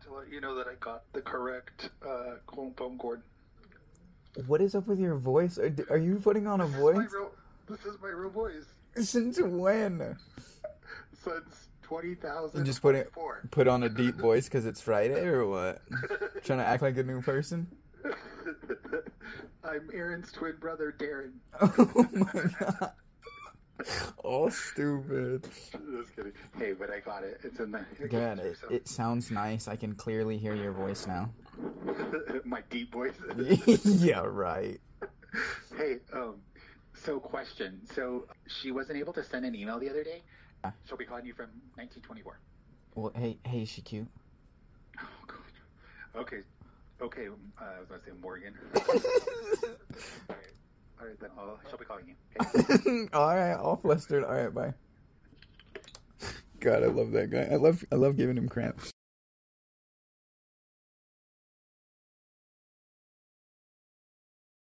to let you know that I got the correct phone cord. What is up with your voice? Are you putting on a voice? This is my real voice. Since when? Since 20,000. You just put on a deep voice because it's Friday or what? Trying to act like a new person? I'm Aaron's twin brother, Darren. Oh my god. All stupid. Just kidding. Hey, but I got it. It's in the... Good. It sounds nice. I can clearly hear your voice now. My deep voice? Yeah, right. Hey, so question. So she wasn't able to send an email the other day? She'll be calling you from 1924. Well, hey, is she cute? Oh, God. Okay, I was going to say Morgan. All right, then she'll be calling you. Okay? Alright, all flustered. Alright, bye. God, I love that guy. I love giving him cramps.